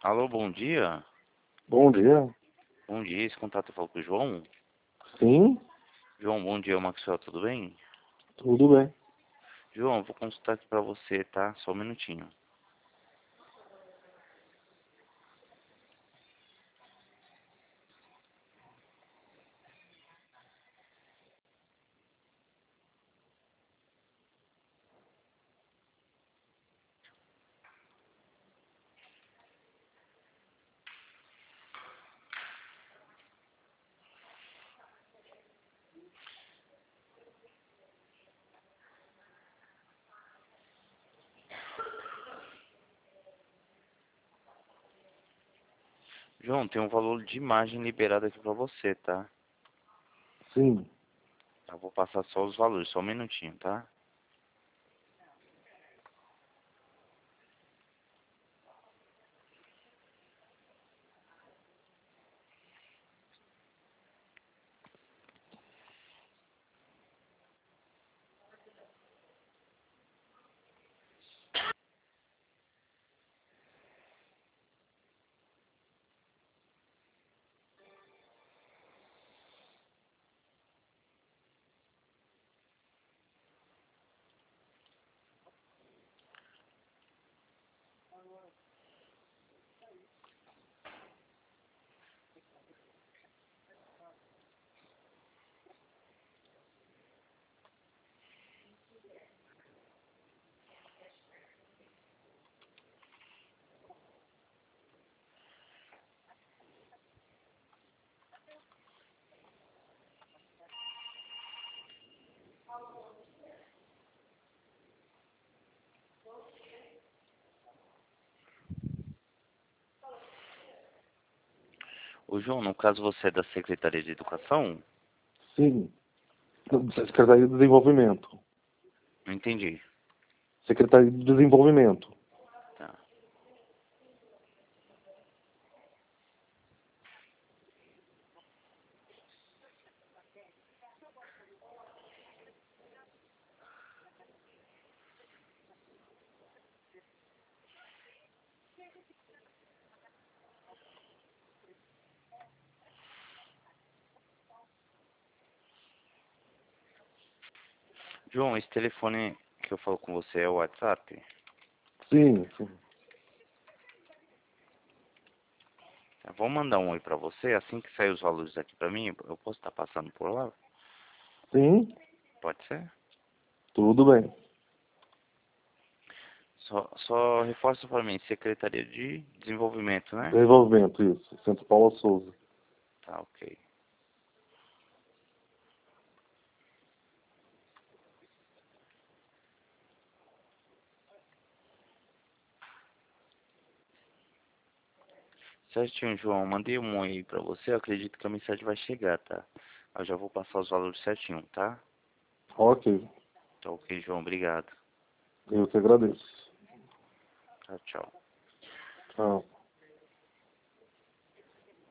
Alô, bom dia. Bom dia. Bom dia, esse contato falou com o João. Sim, João, bom dia, Maxwell, tudo bem? tudo bem. João, eu vou consultar aqui pra você, tá? Só um minutinho. João, tem um valor de imagem liberado aqui pra você, tá? Sim. Eu vou passar só os valores, só um minutinho, tá? Ô, João, no caso você é da Secretaria de Educação? Sim. Secretaria de Desenvolvimento. Não entendi. Secretaria de Desenvolvimento. Tá. João, esse telefone que eu falo com você é o WhatsApp? Sim, sim. Tá, vou mandar um oi pra você, assim que sair os valores aqui pra mim, eu posso estar passando por lá? Sim, Pode ser? tudo bem. Só reforça pra mim, Secretaria de Desenvolvimento, né? Desenvolvimento, isso. Centro Paula Souza. Tá, ok. Certinho, João. Mandei um oi aí pra você. Eu acredito que a mensagem vai chegar, tá? Eu já vou passar os valores certinho, tá? Ok. Tá ok, João. Obrigado. Eu que agradeço. Tchau, tchau. Tchau.